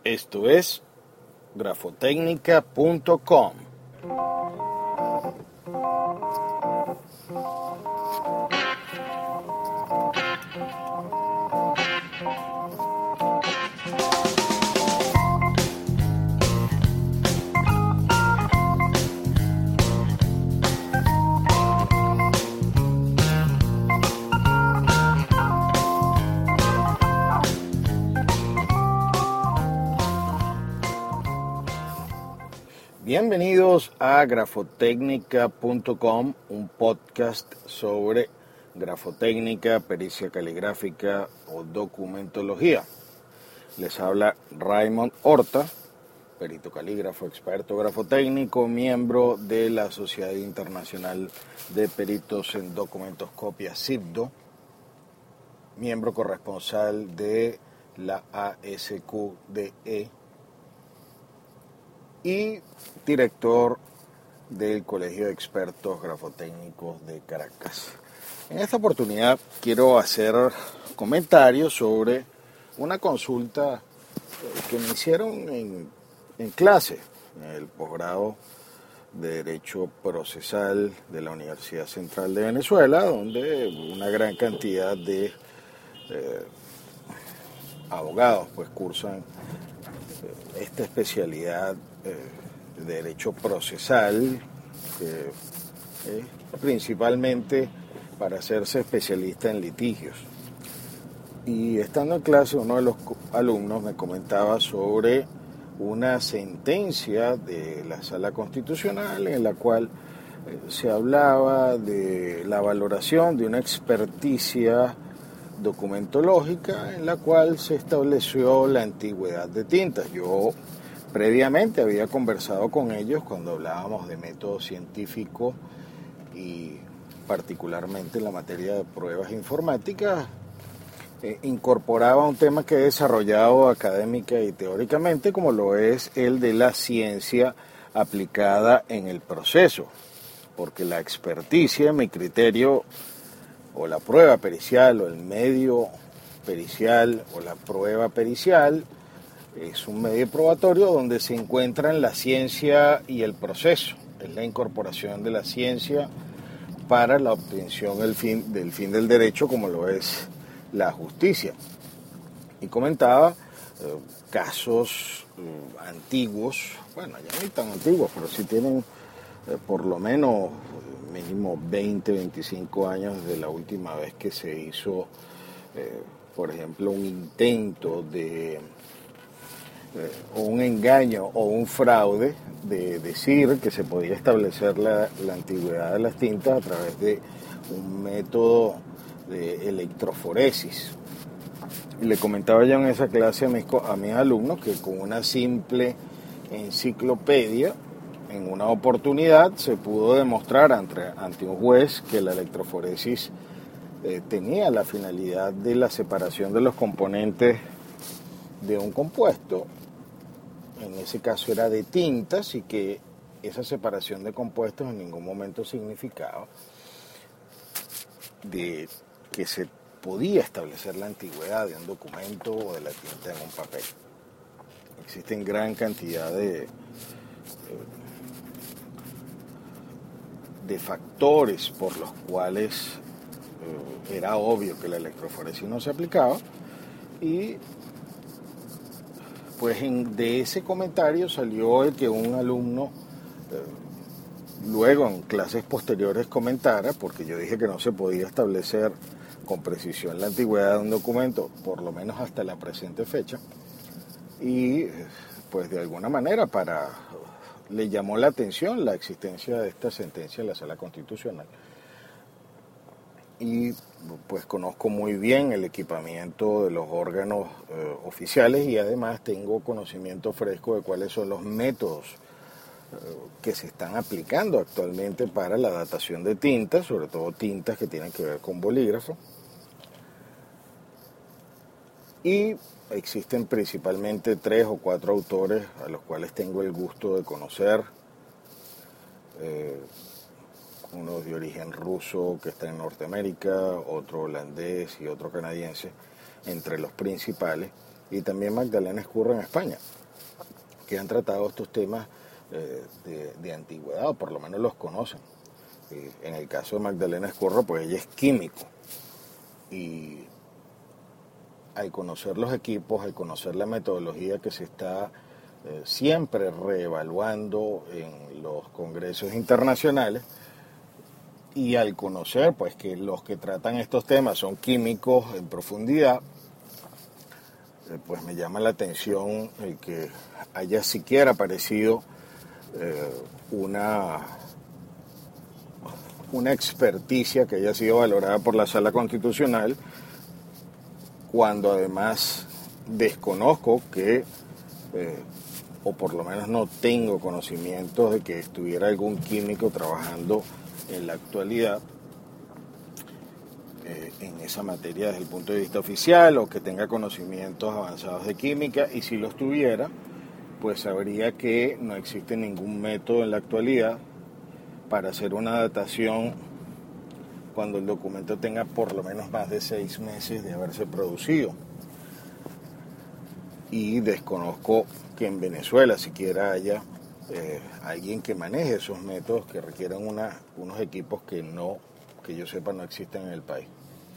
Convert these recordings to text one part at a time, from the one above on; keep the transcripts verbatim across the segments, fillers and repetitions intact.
Esto es grafotecnica punto com. Bienvenidos a grafotecnica punto com, un podcast sobre grafotécnica, pericia caligráfica o documentología. Les habla Raymond Horta, perito calígrafo, experto grafotécnico, miembro de la Sociedad Internacional de Peritos en Documentoscopia S I B D O, miembro corresponsal de la A S Q D E y director del Colegio de Expertos Grafotécnicos de Caracas. En esta oportunidad quiero hacer comentarios sobre una consulta que me hicieron en, en clase, en el posgrado de Derecho Procesal de la Universidad Central de Venezuela, donde una gran cantidad de eh, abogados pues cursan esta especialidad de derecho procesal, que es principalmente para hacerse especialista en litigios. Y estando en clase, uno de los alumnos me comentaba sobre una sentencia de la Sala Constitucional en la cual se hablaba de la valoración de una experticia documentológica en la cual se estableció la antigüedad de tintas. Yo previamente había conversado con ellos cuando hablábamos de método científico y particularmente en la materia de pruebas informáticas, eh, incorporaba un tema que he desarrollado académica y teóricamente, como lo es el de la ciencia aplicada en el proceso, porque la experticia, en mi criterio, o la prueba pericial, o el medio pericial, o la prueba pericial, es un medio probatorio donde se encuentran la ciencia y el proceso. Es la incorporación de la ciencia para la obtención del fin, del fin del derecho, como lo es la justicia. Y comentaba eh, casos eh, antiguos, bueno, ya no tan antiguos, pero sí tienen eh, por lo menos mínimo veinte, veinticinco años de la última vez que se hizo, eh, por ejemplo, un intento de eh, o un engaño o un fraude de decir que se podía establecer la, la antigüedad de las tintas a través de un método de electroforesis. Y le comentaba yo en esa clase a mis, a mis alumnos que con una simple enciclopedia, en una oportunidad se pudo demostrar ante, ante un juez que la electroforesis eh, tenía la finalidad de la separación de los componentes de un compuesto. En ese caso era de tintas, y que esa separación de compuestos en ningún momento significaba de que se podía establecer la antigüedad de un documento o de la tinta en un papel. Existen gran cantidad de, eh, de factores por los cuales eh, era obvio que la electroforesis no se aplicaba, y pues en, de ese comentario salió el que un alumno eh, luego en clases posteriores comentara, porque yo dije que no se podía establecer con precisión la antigüedad de un documento, por lo menos hasta la presente fecha, y pues de alguna manera para le llamó la atención la existencia de esta sentencia en la Sala Constitucional. Y pues conozco muy bien el equipamiento de los órganos eh, oficiales, y además tengo conocimiento fresco de cuáles son los métodos eh, que se están aplicando actualmente para la datación de tintas, sobre todo tintas que tienen que ver con bolígrafo. Y existen principalmente tres o cuatro autores a los cuales tengo el gusto de conocer. Eh, uno de origen ruso que está en Norteamérica, otro holandés y otro canadiense, entre los principales, y también Magdalena Ezcurra en España, que han tratado estos temas eh, de, de antigüedad, o por lo menos los conocen. Eh, en el caso de Magdalena Ezcurra, pues ella es químico, y al conocer los equipos, al conocer la metodología que se está eh, siempre reevaluando en los congresos internacionales, y al conocer pues que los que tratan estos temas son químicos en profundidad, eh, pues me llama la atención el que haya siquiera aparecido eh, una, una experticia que haya sido valorada por la Sala Constitucional, cuando además desconozco que, eh, o por lo menos no tengo conocimientos de que estuviera algún químico trabajando en la actualidad eh, en esa materia desde el punto de vista oficial, o que tenga conocimientos avanzados de química, y si los tuviera, pues sabría que no existe ningún método en la actualidad para hacer una datación cuando el documento tenga por lo menos más de seis meses de haberse producido. Y desconozco que en Venezuela siquiera haya eh, alguien que maneje esos métodos que requieran una, unos equipos que no, que yo sepa, no existen en el país.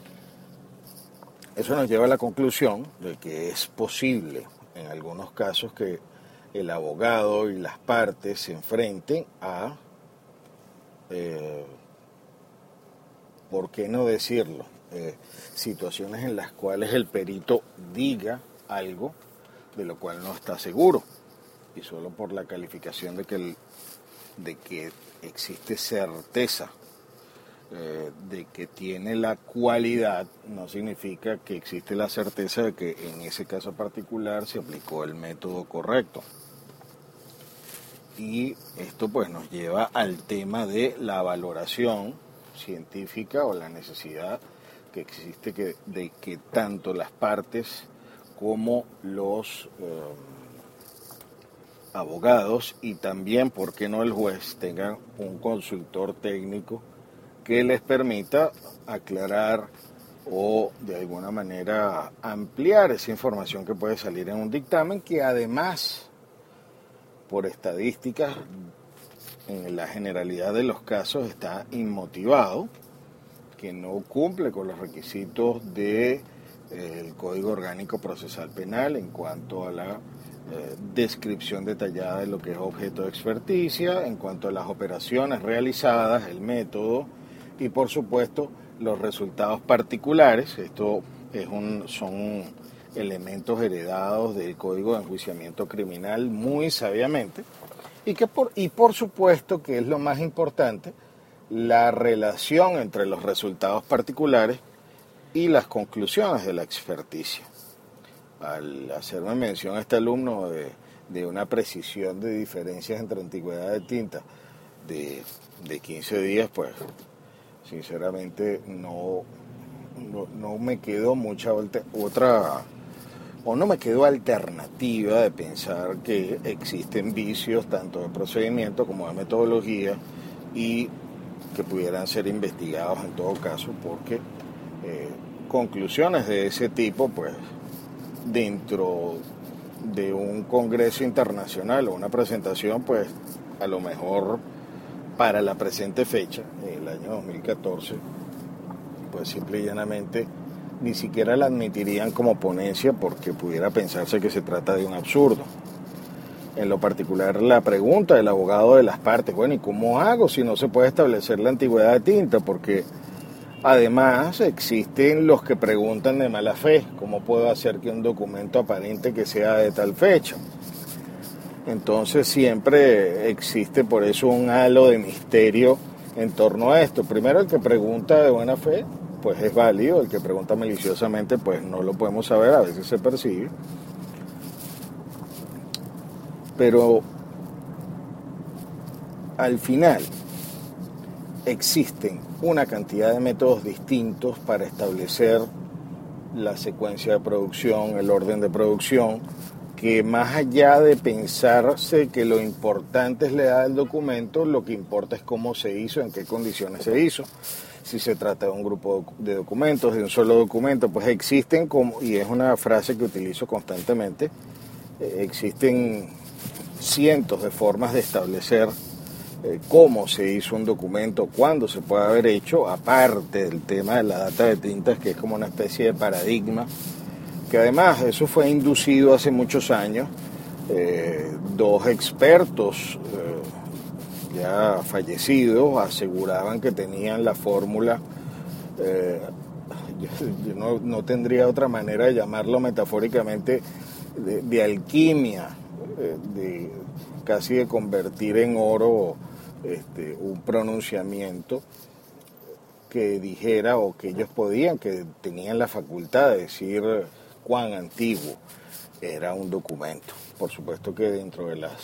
Eso nos lleva a la conclusión de que es posible, en algunos casos, que el abogado y las partes se enfrenten a, eh, ¿por qué no decirlo?, eh, situaciones en las cuales el perito diga algo de lo cual no está seguro, y solo por la calificación de que, el, de que existe certeza eh, de que tiene la cualidad, no significa que existe la certeza de que en ese caso particular se aplicó el método correcto. Y esto pues nos lleva al tema de la valoración científica, o la necesidad que existe que, de que tanto las partes como los eh, abogados, y también, ¿por qué no el juez?, tengan un consultor técnico que les permita aclarar o de alguna manera ampliar esa información que puede salir en un dictamen, que además, por estadísticas, en la generalidad de los casos está inmotivado, que no cumple con los requisitos del de, eh, Código Orgánico Procesal Penal en cuanto a la eh, descripción detallada de lo que es objeto de experticia, en cuanto a las operaciones realizadas, el método y por supuesto los resultados particulares. Esto es un, son elementos heredados del Código de Enjuiciamiento Criminal muy sabiamente, y que por, y por supuesto que es lo más importante, la relación entre los resultados particulares y las conclusiones de la experticia. Al hacerme mención a este alumno de, de una precisión de diferencias entre antigüedad de tinta de, de quince días, pues sinceramente no, no, no me quedó mucha otra, o no me quedó alternativa de pensar que existen vicios tanto de procedimiento como de metodología, y que pudieran ser investigados en todo caso, porque eh, conclusiones de ese tipo, pues dentro de un congreso internacional o una presentación, pues a lo mejor para la presente fecha, el año dos mil catorce, pues simple y llanamente ni siquiera la admitirían como ponencia, porque pudiera pensarse que se trata de un absurdo. En lo particular, la pregunta del abogado de las partes, bueno, ¿y cómo hago si no se puede establecer la antigüedad de tinta? Porque además existen los que preguntan de mala fe, ¿cómo puedo hacer que un documento aparente que sea de tal fecha? Entonces siempre existe por eso un halo de misterio en torno a esto. Primero, el que pregunta de buena fe, pues es válido; el que pregunta maliciosamente, pues no lo podemos saber, a veces se percibe. Pero al final existen una cantidad de métodos distintos para establecer la secuencia de producción, el orden de producción, que más allá de pensarse que lo importante es la edad del documento, lo que importa es cómo se hizo, en qué condiciones se hizo. si se trata de un grupo de documentos, de un solo documento, pues existen, como, y es una frase que utilizo constantemente, eh, existen cientos de formas de establecer eh, cómo se hizo un documento, cuándo se puede haber hecho, aparte del tema de la data de tintas, que es como una especie de paradigma, que además eso fue inducido hace muchos años. Eh, dos expertos eh, ya fallecidos aseguraban que tenían la fórmula, eh, yo, yo no, no tendría otra manera de llamarlo metafóricamente, de, de alquimia, eh, de casi de convertir en oro este, un pronunciamiento que dijera, o que ellos podían, que tenían la facultad de decir cuán antiguo era un documento. Por supuesto que dentro de las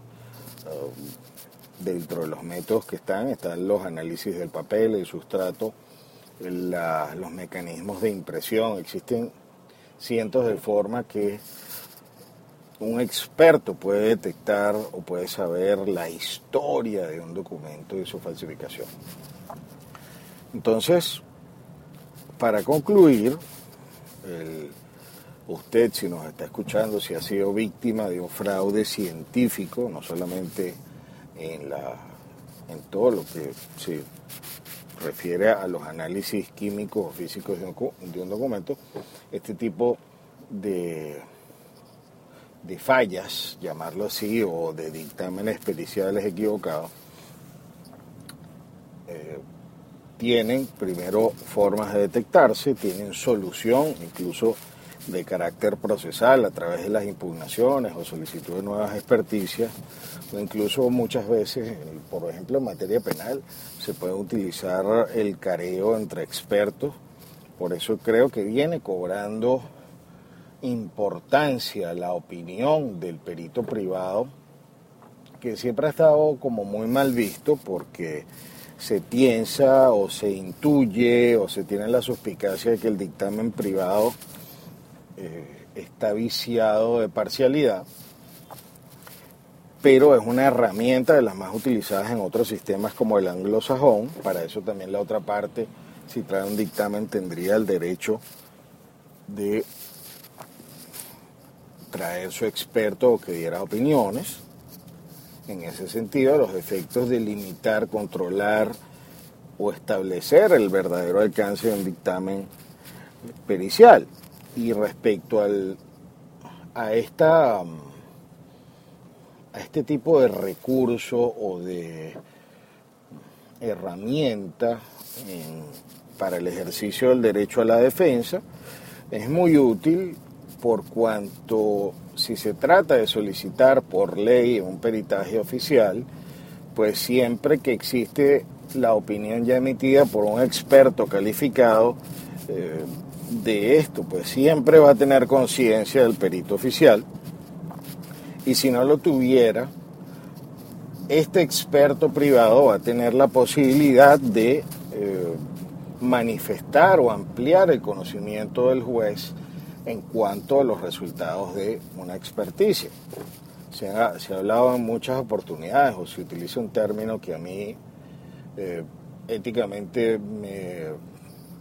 uh, dentro de los métodos que están, están los análisis del papel, el sustrato, la, los mecanismos de impresión. Existen cientos de formas que un experto puede detectar o puede saber la historia de un documento y su falsificación. Entonces, para concluir, el usted, si nos está escuchando, si ha sido víctima de un fraude científico, no solamente en, la, en todo lo que se refiere a los análisis químicos o físicos de un, de un documento, este tipo de, de fallas, llamarlo así, o de dictámenes periciales equivocados, eh, tienen primero formas de detectarse, tienen solución, incluso de carácter procesal a través de las impugnaciones o solicitud de nuevas experticias, o incluso muchas veces, por ejemplo en materia penal, se puede utilizar el careo entre expertos. Por eso creo que viene cobrando importancia la opinión del perito privado, que siempre ha estado como muy mal visto porque se piensa o se intuye o se tiene la suspicacia de que el dictamen privado Eh, está viciado de parcialidad, pero es una herramienta de las más utilizadas en otros sistemas como el anglosajón. Para eso también la otra parte, si trae un dictamen, tendría el derecho de traer su experto o que diera opiniones. En ese sentido, los efectos de limitar, controlar o establecer el verdadero alcance de un dictamen pericial. Y respecto al, a, esta, a este tipo de recurso o de herramienta en, para el ejercicio del derecho a la defensa, es muy útil por cuanto, si se trata de solicitar por ley un peritaje oficial, pues siempre que existe la opinión ya emitida por un experto calificado, eh, de esto, pues siempre va a tener conciencia del perito oficial, y si no lo tuviera, este experto privado va a tener la posibilidad de eh, manifestar o ampliar el conocimiento del juez en cuanto a los resultados de una experticia. Se ha, se ha hablado en muchas oportunidades, o se utiliza un término que a mí eh, éticamente me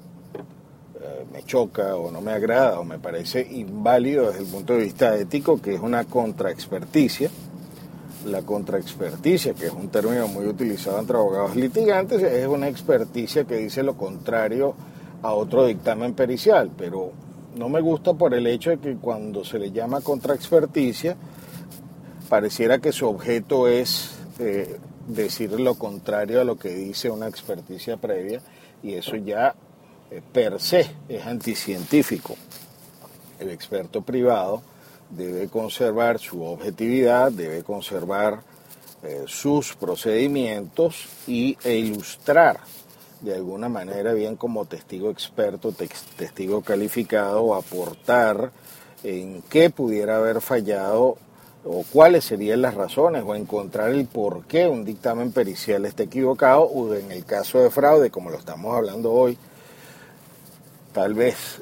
me choca o no me agrada o me parece inválido desde el punto de vista ético, que es una contraexperticia. La contraexperticia, que es un término muy utilizado entre abogados litigantes, es una experticia que dice lo contrario a otro dictamen pericial, pero no me gusta por el hecho de que cuando se le llama contraexperticia pareciera que su objeto es eh, decir lo contrario a lo que dice una experticia previa, y eso ya per se es anticientífico. El experto privado debe conservar su objetividad, debe conservar eh, sus procedimientos y, e ilustrar de alguna manera, bien como testigo experto, testigo calificado, o aportar en qué pudiera haber fallado o cuáles serían las razones, o encontrar el por qué un dictamen pericial está equivocado, o en el caso de fraude, como lo estamos hablando hoy, tal vez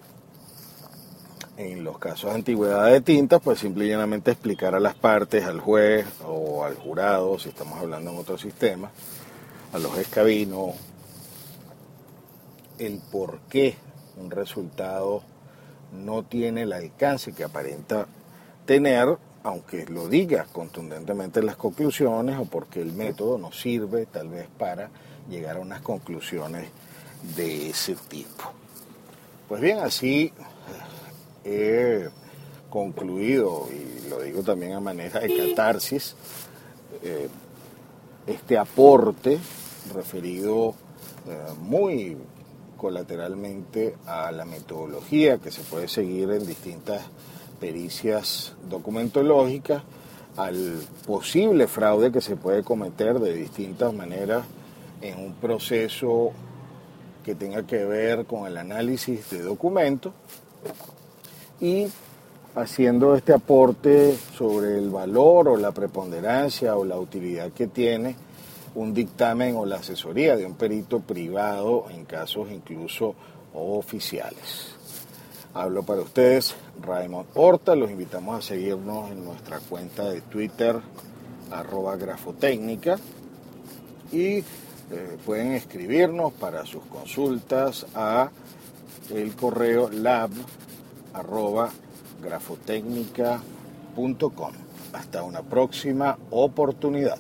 en los casos de antigüedad de tintas, pues simplemente explicar a las partes, al juez o al jurado, si estamos hablando en otro sistema, a los escabinos, el por qué un resultado no tiene el alcance que aparenta tener, aunque lo diga contundentemente en las conclusiones, o porque el método no sirve tal vez para llegar a unas conclusiones de ese tipo. Pues bien, así he concluido, y lo digo también a manera de catarsis, eh, este aporte referido eh, muy colateralmente a la metodología que se puede seguir en distintas pericias documentológicas, al posible fraude que se puede cometer de distintas maneras en un proceso que tenga que ver con el análisis de documentos, y haciendo este aporte sobre el valor o la preponderancia o la utilidad que tiene un dictamen o la asesoría de un perito privado en casos incluso oficiales. Hablo para ustedes, Raymond Horta. Los invitamos a seguirnos en nuestra cuenta de Twitter, arroba grafotécnica, y eh, pueden escribirnos para sus consultas a el correo lab arroba grafotecnica punto com. Hasta una próxima oportunidad.